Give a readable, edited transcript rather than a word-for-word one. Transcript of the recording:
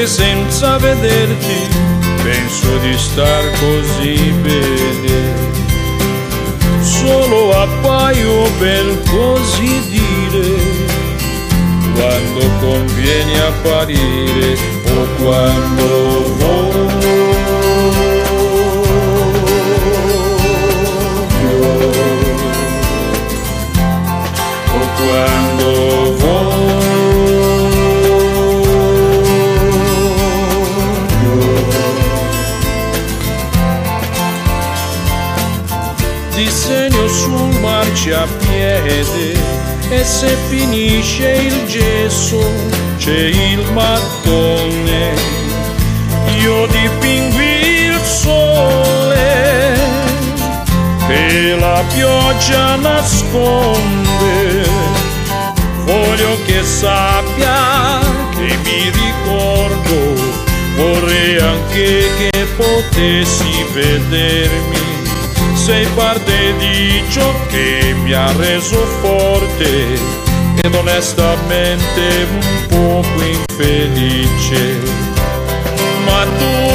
che senza vederti penso di star così bene. Solo appaio per così dire quando conviene apparire o quando voglio o quando voglio. Disegno sul marciapiede e se finisce il gesso c'è il mattone. Io dipingo il sole che la pioggia nasconde. Voglio che sappia che mi ricordo, vorrei anche che potessi vedermi. Sei parte di ciò che mi ha reso forte ed onestamente un poco infelice, ma tu